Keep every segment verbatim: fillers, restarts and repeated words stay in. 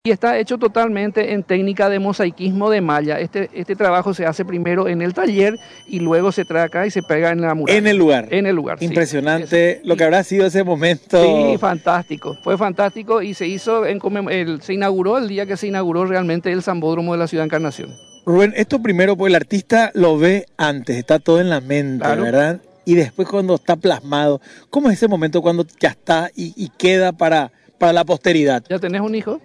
Y está hecho totalmente en técnica de mosaicismo de malla. Este, este trabajo se hace primero en el taller y luego se trae acá y se pega en la muralla. En el lugar. En el lugar, Impresionante sí. lo que habrá sido ese momento. Sí, fantástico. Fue fantástico y se hizo, en, el, se inauguró el día que se inauguró realmente el Sambódromo de la Ciudad Encarnación. Rubén, esto primero, pues el artista lo ve antes, está todo en la mente, claro, ¿verdad? Y después cuando está plasmado, ¿cómo es ese momento cuando ya está y, y queda para, para la posteridad? ¿Ya tenés un hijo?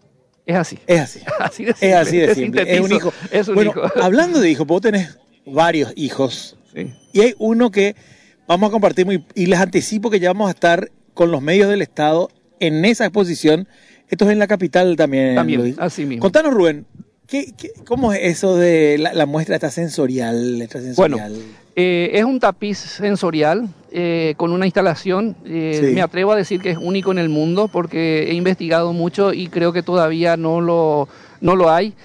Es así. Es así. así de simple. Es así de simple. Es un hijo. Es un bueno, hijo. Hablando de hijos, vos tenés varios hijos. Sí. Y hay uno que vamos a compartir muy, y les anticipo que ya vamos a estar con los medios del Estado en esa exposición. Esto es en la capital también. También, Luis. Así mismo. Contanos, Rubén, ¿qué, qué, ¿cómo es eso de la, la muestra esta sensorial? Esta sensorial? Bueno, eh, es un tapiz sensorial eh, con una instalación, eh, sí. me atrevo a decir que es único en el mundo porque he investigado mucho y creo que todavía no lo, no lo hay.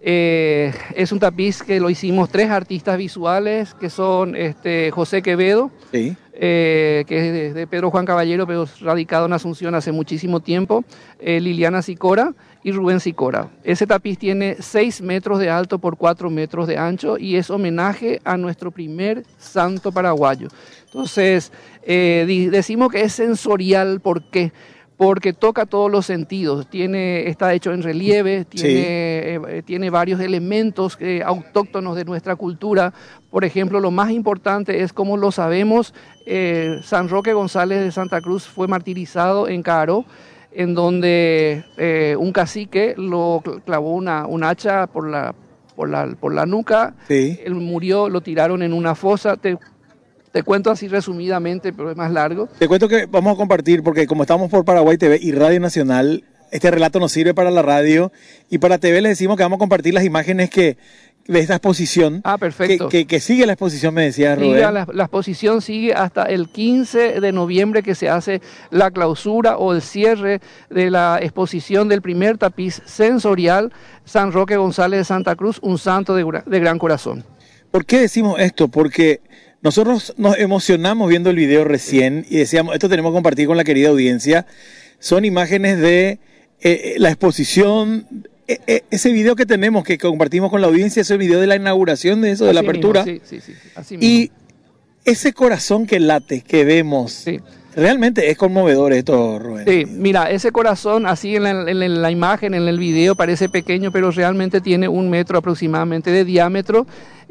Eh, es un tapiz que lo hicimos tres artistas visuales que son este, José Quevedo, sí. eh, que es de, de Pedro Juan Caballero, pero radicado en Asunción hace muchísimo tiempo, eh, Liliana Sicora y Rubén Sicora. Ese tapiz tiene seis metros de alto por cuatro metros de ancho y es homenaje a nuestro primer santo paraguayo. Entonces, eh, decimos que es sensorial, ¿por qué? Porque toca todos los sentidos, tiene, está hecho en relieve, tiene, sí. eh, tiene varios elementos eh, autóctonos de nuestra cultura. Por ejemplo, lo más importante es, como lo sabemos, eh, San Roque González de Santa Cruz fue martirizado en Caaró, en donde eh, un cacique lo clavó una, un hacha por la, por la, por la nuca, sí. Él murió, lo tiraron en una fosa. Te, Te cuento así resumidamente, pero es más largo. Te cuento que vamos a compartir, porque como estamos por Paraguay T V y Radio Nacional, este relato nos sirve para la radio y para T V les decimos que vamos a compartir las imágenes que de esta exposición. Ah, perfecto. Que, que, que sigue la exposición, me decía Rubén. Sigue la, la exposición sigue hasta el quince de noviembre, que se hace la clausura o el cierre de la exposición del primer tapiz sensorial San Roque González de Santa Cruz, un santo de, de gran corazón. ¿Por qué decimos esto? Porque nosotros nos emocionamos viendo el video recién y decíamos, esto tenemos que compartir con la querida audiencia. Son imágenes de eh, la exposición, eh, eh, ese video que tenemos, que compartimos con la audiencia, es el video de la inauguración de eso, así de la apertura. Mismo, sí, sí, sí, así mismo. Y ese corazón que late, que vemos, sí. Realmente es conmovedor esto, Rubén. Sí, mira, ese corazón así en la, en la imagen, en el video, parece pequeño, pero realmente tiene un metro aproximadamente de diámetro.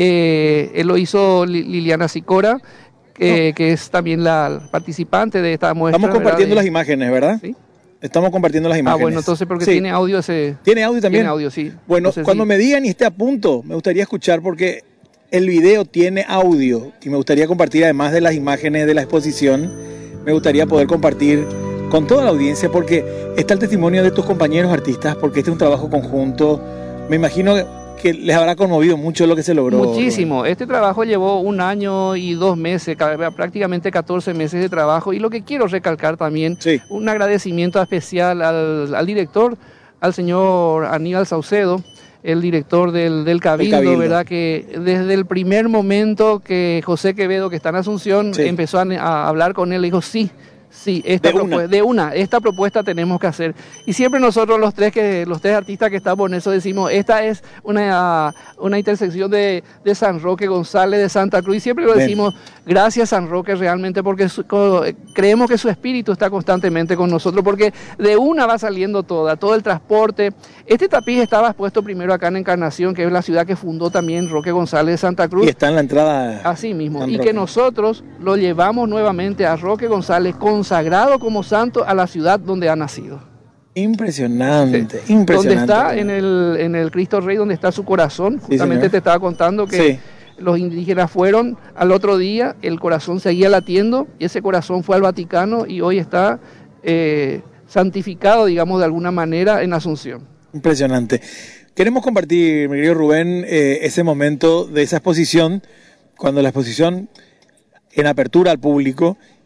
Eh, él lo hizo Liliana Sicora, eh, no. que es también la participante de esta muestra. Estamos compartiendo ¿verdad? las imágenes, ¿verdad? Sí. Estamos compartiendo las imágenes. Ah, bueno, entonces porque sí. tiene audio ese... ¿Tiene audio también? Tiene audio, sí. Bueno, entonces, cuando sí. me digan y esté a punto, me gustaría escuchar porque el video tiene audio y me gustaría compartir, además de las imágenes de la exposición, me gustaría poder compartir con toda la audiencia porque está el testimonio de tus compañeros artistas, porque este es un trabajo conjunto. Me imagino que les habrá conmovido mucho lo que se logró. Muchísimo. Este trabajo llevó un año y dos meses, prácticamente catorce meses de trabajo. Y lo que quiero recalcar también, sí. un agradecimiento especial al, al director, al señor Aníbal Saucedo, el director del, del Cabildo, el Cabildo, ¿verdad? Que desde el primer momento que José Quevedo, que está en Asunción, sí. empezó a, a hablar con él, le dijo sí. Sí, esta de, una. de una, esta propuesta tenemos que hacer. Y siempre nosotros los tres que los tres artistas que estamos en eso decimos, esta es una, una intersección de, de San Roque González de Santa Cruz. Y siempre lo decimos, Bien. gracias San Roque realmente, porque su, creemos que su espíritu está constantemente con nosotros, porque de una va saliendo toda, todo el transporte. Este tapiz estaba expuesto primero acá en Encarnación, que es la ciudad que fundó también Roque González de Santa Cruz. Y está en la entrada. Así mismo. Y que nosotros lo llevamos nuevamente a Roque González con consagrado como santo a la ciudad donde ha nacido. Impresionante, sí. impresionante. Donde está en el, en el Cristo Rey, donde está su corazón. Justamente sí, te estaba contando que sí. los indígenas fueron al otro día, el corazón seguía latiendo y ese corazón fue al Vaticano y hoy está eh, santificado, digamos, de alguna manera en Asunción. Impresionante. Queremos compartir, mi querido Rubén, eh, ese momento de esa exposición, cuando la exposición en apertura al público,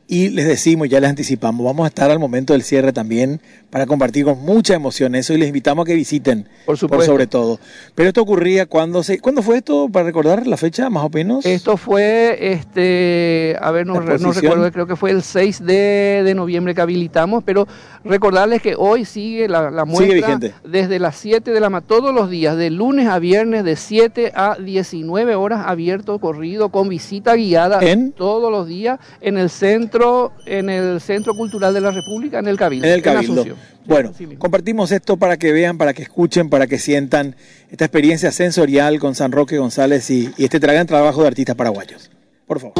Y les decimos, ya les anticipamos, vamos a estar al momento del cierre también para compartir con mucha emoción eso y les invitamos a que visiten, por supuesto, por sobre todo. Pero esto ocurría cuando se, ¿cuándo fue esto? Para recordar la fecha, más o menos. Esto fue, este, a ver, no, no recuerdo, creo que fue el seis de noviembre que habilitamos, pero recordarles que hoy sigue la, la muestra, sigue vigente, desde las siete de la mañana, todos los días, de lunes a viernes, de siete a diecinueve horas, abierto, corrido, con visita guiada, ¿En? todos los días, en el centro, en el Centro Cultural de la República, en el Cabildo. En el Cabildo. En Asunción. Bueno, compartimos esto para que vean, para que escuchen, para que sientan esta experiencia sensorial con San Roque González y, y este gran trabajo de artistas paraguayos. Por favor.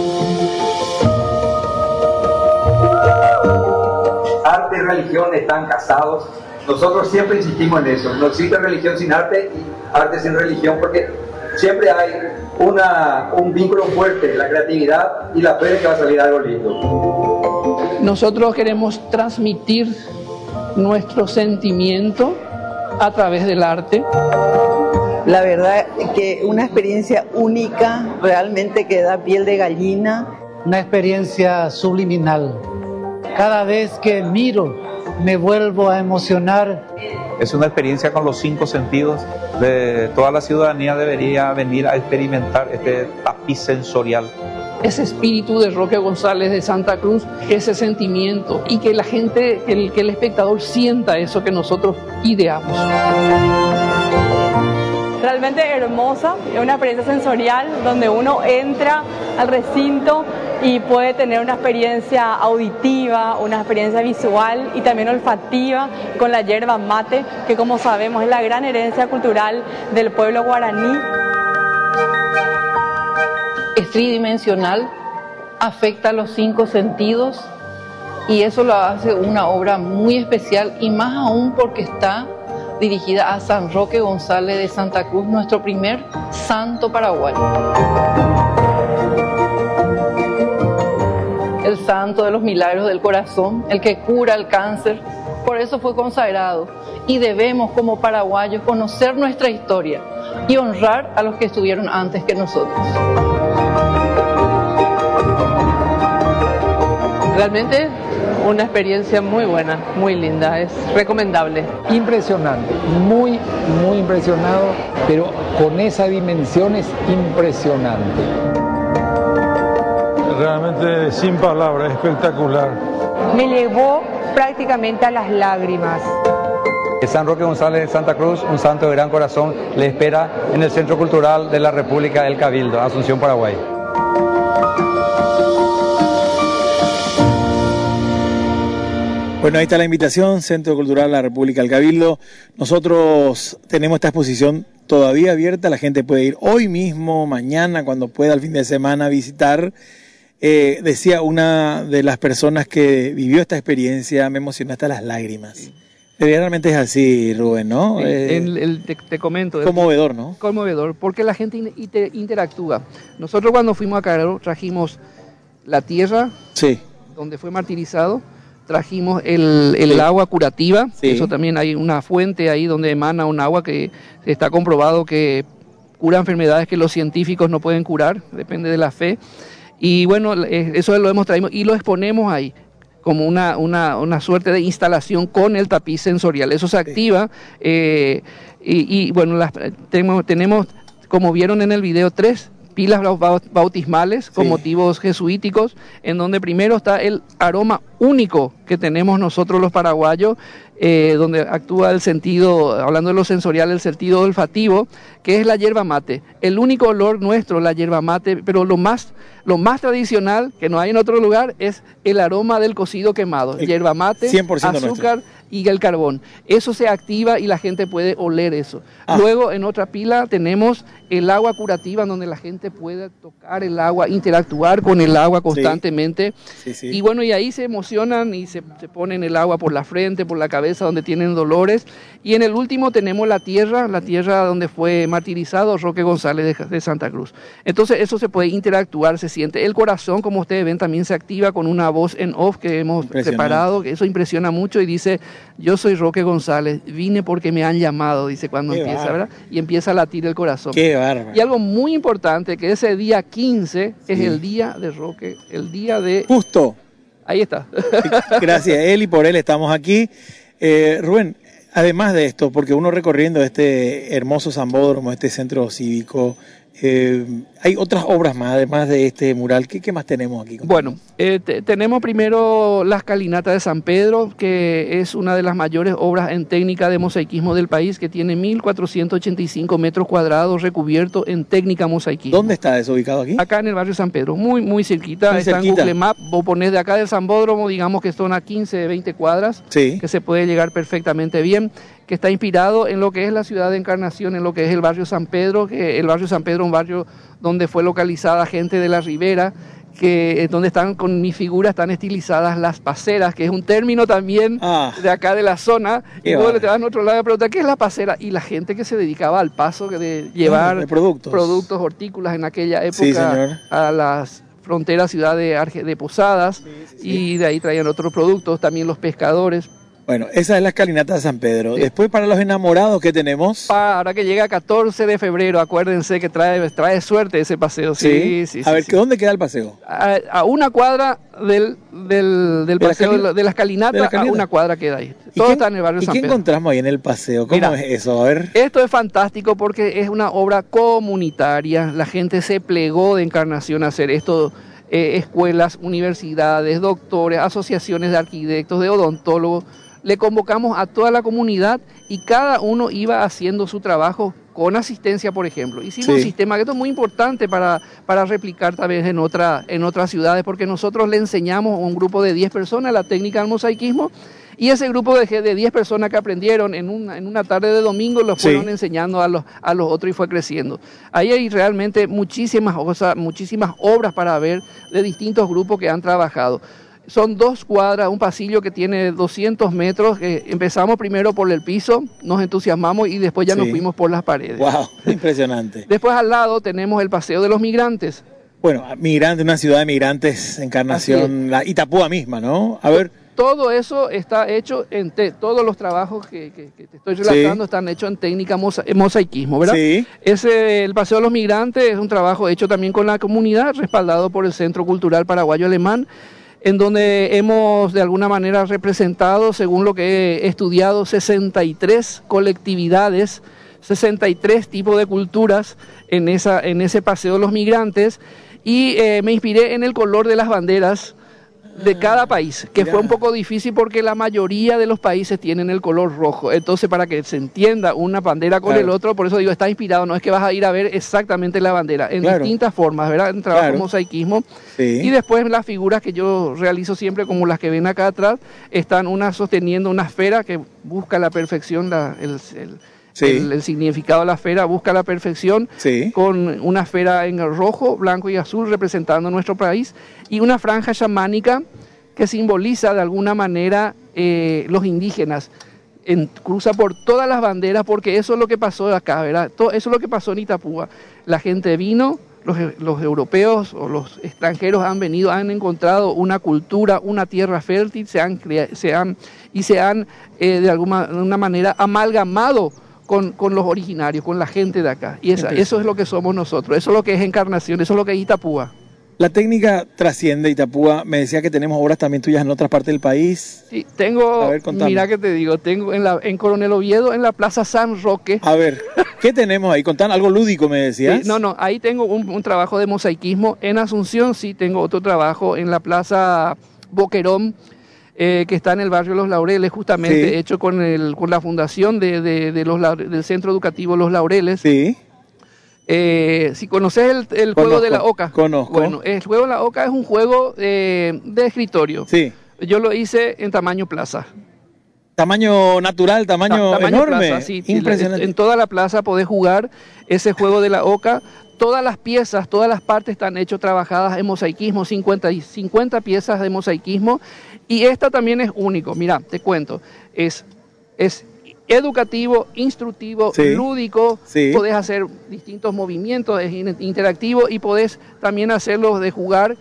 Arte y religión están casados. Nosotros siempre insistimos en eso. No existe religión sin arte y arte sin religión, porque siempre hay una, un vínculo fuerte, la creatividad y la fe de que va a salir algo lindo. Nosotros queremos transmitir nuestro sentimiento a través del arte. La verdad que una experiencia única, realmente que da piel de gallina. Una experiencia subliminal. Cada vez que miro me vuelvo a emocionar. Es una experiencia con los cinco sentidos. De toda la ciudadanía debería venir a experimentar este tapiz sensorial. Ese espíritu de Roque González de Santa Cruz, ese sentimiento, y que la gente, que el, que el espectador sienta eso que nosotros ideamos. Realmente hermosa, es una experiencia sensorial donde uno entra al recinto y puede tener una experiencia auditiva, una experiencia visual y también olfativa con la yerba mate, que como sabemos es la gran herencia cultural del pueblo guaraní. Es tridimensional, afecta a los cinco sentidos y eso lo hace una obra muy especial, y más aún porque está dirigida a San Roque González de Santa Cruz, nuestro primer santo paraguayo. El santo de los milagros del corazón, el que cura el cáncer, por eso fue consagrado. Y debemos como paraguayos conocer nuestra historia y honrar a los que estuvieron antes que nosotros. Realmente una experiencia muy buena, muy linda, es recomendable. Impresionante, muy, muy impresionado, pero con esa dimensión es impresionante. Realmente sin palabras, espectacular. Me llevó prácticamente a las lágrimas. San Roque González de Santa Cruz, un santo de gran corazón, le espera en el Centro Cultural de la República del Cabildo, Asunción, Paraguay. Bueno, ahí está la invitación, Centro Cultural de la República del Cabildo. Nosotros tenemos esta exposición todavía abierta, la gente puede ir hoy mismo, mañana, cuando pueda, el fin de semana, visitar. Eh, decía una de las personas que vivió esta experiencia, me emocionó hasta las lágrimas. Realmente es así, Rubén, ¿no? Sí, eh, el, el, te, te comento. Conmovedor, ¿no? Conmovedor, porque la gente in, inter, interactúa. Nosotros cuando fuimos a Carrero trajimos la tierra, sí, donde fue martirizado, trajimos el, el sí. agua curativa, sí. Eso también hay una fuente ahí donde emana un agua que está comprobado que cura enfermedades que los científicos no pueden curar, depende de la fe. Y bueno, eso lo hemos traído y lo exponemos ahí como una, una, una suerte de instalación con el tapiz sensorial. Eso se activa eh, y, y bueno, las, tenemos, tenemos, como vieron en el video, tres pilas bautismales con sí. motivos jesuíticos, en donde primero está el aroma único que tenemos nosotros los paraguayos, eh, donde actúa el sentido, hablando de lo sensorial, el sentido olfativo, que es la yerba mate. El único olor nuestro, la yerba mate, pero lo más, lo más tradicional, que no hay en otro lugar, es el aroma del cocido quemado. El yerba mate, azúcar nuestro. Y el carbón. Eso se activa y la gente puede oler eso. Ah. Luego, en otra pila, tenemos el agua curativa, donde la gente puede tocar el agua, interactuar con el agua constantemente. Sí. Sí, sí. Y bueno, y ahí se emocionan y se, se ponen el agua por la frente, por la cabeza, donde tienen dolores. Y en el último tenemos la tierra, la tierra donde fue martirizado Roque González de, de Santa Cruz. Entonces, eso se puede interactuar, se siente. El corazón, como ustedes ven, también se activa con una voz en off que hemos preparado, que eso impresiona mucho y dice: yo soy Roque González, vine porque me han llamado, dice cuando Qué empieza, bárbaro. ¿verdad? Y empieza a latir el corazón. Qué bárbaro. Y algo muy importante, que ese día quince sí. es el día de Roque, el día de... Justo. Ahí está. Gracias, él y por él estamos aquí. Eh, Rubén, además de esto, porque uno recorriendo este hermoso Sambódromo, este centro cívico, eh, hay otras obras más, además de este mural. ¿Qué, qué más tenemos aquí? Bueno, eh, te, tenemos primero la escalinata de San Pedro, que es una de las mayores obras en técnica de mosaicismo del país, que tiene mil cuatrocientos ochenta y cinco metros cuadrados recubierto en técnica mosaicismo. ¿Dónde está eso ubicado aquí? Acá en el barrio San Pedro, muy muy cerquita, muy está cerquita. En Google Maps, vos ponés de acá del Sambódromo, digamos que son a quince, veinte cuadras, sí, que se puede llegar perfectamente bien, que está inspirado en lo que es la ciudad de Encarnación, en lo que es el barrio San Pedro, que el barrio San Pedro es un barrio donde fue localizada gente de la Ribera, que donde están con mi figura están estilizadas las paseras, que es un término también ah, de acá de la zona, y vos te vas a otro lado y preguntas, ¿qué es la pasera? Y la gente que se dedicaba al paso de llevar de productos. productos hortícolas en aquella época, sí, señor, a las fronteras ciudad de, Arge de Posadas, sí, sí, sí, y de ahí traían otros productos, también los pescadores. Bueno, esa es la escalinata de San Pedro. Sí. Después, para los enamorados, ¿qué tenemos? Para, ahora que llega catorce de febrero, acuérdense que trae, trae suerte ese paseo. Sí, sí, sí. A ver, sí. ¿dónde queda el paseo? A, a una cuadra del, del, del ¿De paseo la de la escalinata, de la escalinata? A una cuadra queda ahí. Todo está en el barrio San Pedro. ¿Y qué encontramos ahí en el paseo? ¿Cómo Mira, es eso? A ver. Esto es fantástico porque es una obra comunitaria. La gente se plegó de Encarnación a hacer esto. Eh, escuelas, universidades, doctores, asociaciones de arquitectos, de odontólogos. Le convocamos a toda la comunidad y cada uno iba haciendo su trabajo con asistencia, por ejemplo. Hicimos sí. un sistema que esto es muy importante para, para replicar también en, otra, en otras ciudades, porque nosotros le enseñamos a un grupo de diez personas la técnica del mosaicismo, y ese grupo de, de diez personas que aprendieron en una, en una tarde de domingo lo fueron sí. enseñando a los, a los otros y fue creciendo. Ahí hay realmente muchísimas, o sea, muchísimas obras para ver de distintos grupos que han trabajado. Son dos cuadras, un pasillo que tiene doscientos metros. Eh, empezamos primero por el piso, nos entusiasmamos y después ya sí. nos fuimos por las paredes. ¡Wow! Impresionante. Después al lado tenemos el Paseo de los Migrantes. Bueno, migrante, una ciudad de migrantes, Encarnación, la Itapúa misma, ¿no? A ver. Todo eso está hecho en te todos los trabajos que, que, que te estoy relatando sí. están hechos en técnica mosa mosaicismo, ¿verdad? Sí. Ese, el Paseo de los Migrantes es un trabajo hecho también con la comunidad, respaldado por el Centro Cultural Paraguayo Alemán, en donde hemos de alguna manera representado, según lo que he estudiado, sesenta y tres colectividades, sesenta y tres tipos de culturas en, esa, en ese Paseo de los Migrantes, y eh, me inspiré en el color de las banderas de cada país, que fue un poco difícil porque la mayoría de los países tienen el color rojo. Entonces, para que se entienda una bandera con claro. el otro, por eso digo, está inspirado, no es que vas a ir a ver exactamente la bandera, en claro. distintas formas, ¿verdad? En trabajo claro. mosaicismo. Sí. Y después las figuras que yo realizo siempre, como las que ven acá atrás, están una sosteniendo una esfera que busca la perfección, la, el, el Sí. El, el significado de la esfera busca la perfección sí. con una esfera en rojo, blanco y azul representando nuestro país y una franja chamánica que simboliza de alguna manera eh, los indígenas. En, cruza por todas las banderas porque eso es lo que pasó acá, ¿verdad? Todo, eso es lo que pasó en Itapúa. La gente vino, los, los europeos o los extranjeros han venido, han encontrado una cultura, una tierra fértil, se han, se han, y se han eh, de alguna de una manera amalgamado Con, con los originarios, con la gente de acá. Y esa, eso es lo que somos nosotros, eso es lo que es Encarnación, eso es lo que es Itapúa. La técnica trasciende Itapúa. Me decía que tenemos obras también tuyas en otras partes del país. Sí, tengo, ver, mira que te digo, tengo en, la, en Coronel Oviedo, en la Plaza San Roque. A ver, ¿qué tenemos ahí? Contan algo lúdico, me decías. Sí, no, no, ahí tengo un, un trabajo de mosaicismo. En Asunción sí tengo otro trabajo en la Plaza Boquerón, Eh, que está en el barrio Los Laureles, justamente sí. hecho con, el, con la fundación de, de, de los, del Centro Educativo Los Laureles. Sí. Eh, si conoces el, el juego de la oca. Conozco. Bueno, el juego de la oca es un juego eh, de escritorio. Sí. Yo lo hice en tamaño plaza. Tamaño natural, tamaño, Ta tamaño enorme. Plaza, sí. Impresionante. En toda la plaza podés jugar ese juego de la oca. Todas las piezas, todas las partes están hechas, trabajadas en mosaicismo, cincuenta, cincuenta piezas de mosaicismo. Y esta también es único, mira, te cuento, es, es educativo, instructivo, sí, lúdico, sí. Podés hacer distintos movimientos, es interactivo y podés también hacerlo de jugar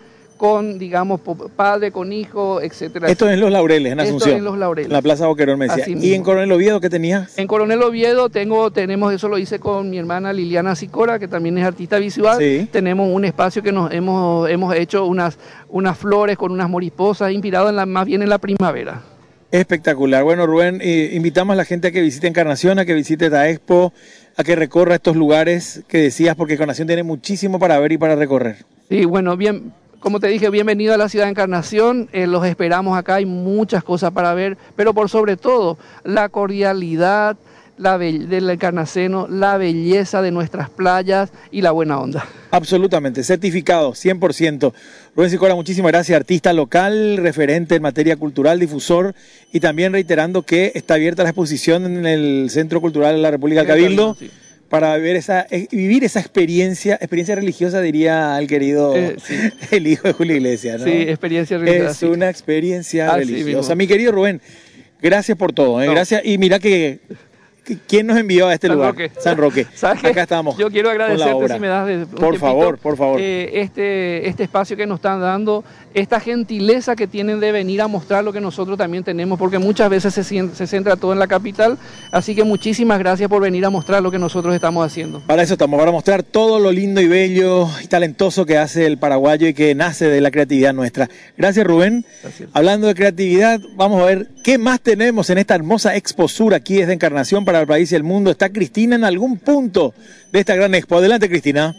con, digamos, padre, con hijo, etcétera. Esto es en Los Laureles, en Asunción. Esto en Los Laureles. En la Plaza Boquerón, me decía. ¿Y en Coronel Oviedo qué tenías? En Coronel Oviedo tengo, tenemos, eso lo hice con mi hermana Liliana Sicora, que también es artista visual. Sí. Tenemos un espacio que nos hemos, hemos hecho unas, unas flores con unas mariposas, inspirado en la, más bien en la primavera. Espectacular. Bueno, Rubén, eh, invitamos a la gente a que visite Encarnación, a que visite esta expo, a que recorra estos lugares que decías, porque Encarnación tiene muchísimo para ver y para recorrer. Sí, bueno, bien, como te dije, bienvenido a la ciudad de Encarnación, eh, los esperamos acá, hay muchas cosas para ver, pero por sobre todo, la cordialidad la del encarnaceno, la belleza de nuestras playas y la buena onda. Absolutamente, certificado, cien por ciento. Rubén Sicora, muchísimas gracias, artista local, referente en materia cultural, difusor, y también reiterando que está abierta la exposición en el Centro Cultural de la República del Cabildo, sí, para ver esa, vivir esa experiencia, experiencia religiosa, diría el querido, eh, sí. el hijo de Julio Iglesias, ¿no? Sí, experiencia religiosa. Es sí. una experiencia ah, religiosa. Sí, Mi querido Rubén, gracias por todo, ¿eh? no. gracias, y mira que... ¿Quién nos envió a este San lugar? Roque. San Roque. Acá estamos. Yo quiero agradecerte si me das de un Por tiempito, favor, por favor. Eh, este, este espacio que nos están dando, esta gentileza que tienen de venir a mostrar lo que nosotros también tenemos, porque muchas veces se, se centra todo en la capital, así que muchísimas gracias por venir a mostrar lo que nosotros estamos haciendo. Para eso estamos, para mostrar todo lo lindo y bello y talentoso que hace el paraguayo y que nace de la creatividad nuestra. Gracias, Rubén. Gracias. Hablando de creatividad, vamos a ver qué más tenemos en esta hermosa Expo Sur aquí desde Encarnación para el país y el mundo. Está Cristina en algún punto de esta gran expo. Adelante, Cristina.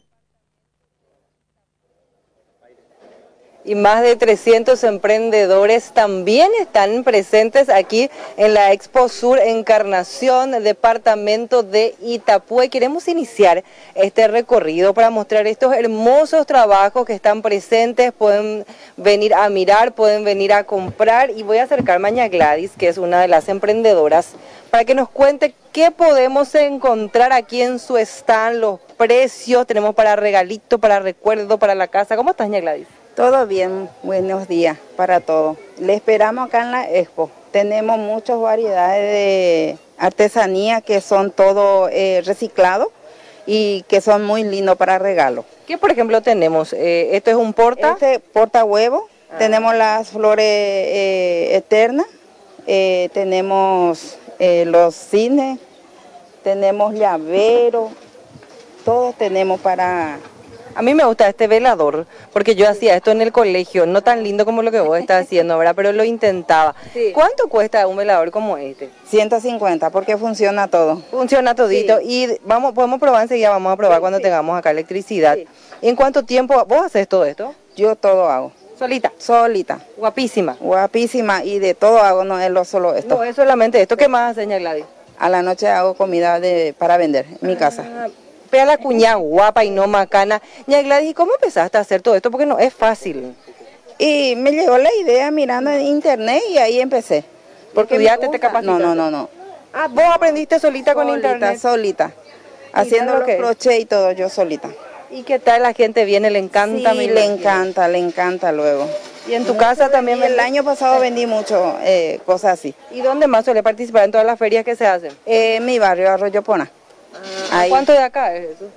Y más de trescientos emprendedores también están presentes aquí en la Expo Sur Encarnación, departamento de Itapúa. Queremos iniciar este recorrido para mostrar estos hermosos trabajos que están presentes. Pueden venir a mirar, pueden venir a comprar, y voy a acercarme a Ña Gladys, que es una de las emprendedoras, para que nos cuente qué podemos encontrar aquí en su stand, los precios, tenemos para regalito, para recuerdo, para la casa. ¿Cómo estás, Ña Gladys? Todo bien, buenos días para todos. Le esperamos acá en la expo. Tenemos muchas variedades de artesanía que son todo eh, reciclados y que son muy lindos para regalo. ¿Qué, por ejemplo, tenemos? Eh, ¿Esto es un porta? Este porta huevo. Ah. Tenemos las flores eh, eternas. Eh, tenemos eh, los cines. Tenemos llavero. Todos tenemos para... A mí me gusta este velador, porque yo hacía esto en el colegio, no tan lindo como lo que vos estás haciendo, ¿verdad? Pero lo intentaba. Sí. ¿Cuánto cuesta un velador como este? ciento cincuenta, porque funciona todo. Funciona todito. Sí. Y vamos, podemos probar enseguida, vamos a probar sí, cuando sí. tengamos acá electricidad. Sí. ¿Y en cuánto tiempo vos haces todo esto? Yo todo hago. ¿Solita? Solita. Guapísima. Guapísima, y de todo hago, no es lo solo esto. No es solamente esto. ¿Qué más hace, Ña Gladys? A la noche hago comida de, para vender en mi casa. Ah. Pero la cuñada guapa y no macana. Ña Gladys, ¿cómo empezaste a hacer todo esto? Porque no es fácil. Y me llegó la idea mirando en internet y ahí empecé. Porque ¿Estudiaste, te capacitaste? No, no, no, no. Ah, ¿vos aprendiste solita, solita con internet? Solita, haciendo los crochet y todo, yo solita. ¿Y qué tal? La gente viene, le encanta. Sí, le encanta, le encanta luego. ¿Y en tu mucho casa también? Y el año pasado vendí mucho eh, cosas así. ¿Y dónde más suele participar en todas las ferias que se hacen? Eh, en mi barrio, Arroyo Pona. Ah, ¿cuánto de acá es eso?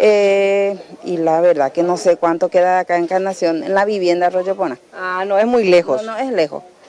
Eh, y la verdad que no sé cuánto queda de acá en Encarnación, en la vivienda Arroyo Pona. Ah, no es muy lejos. No, no es lejos.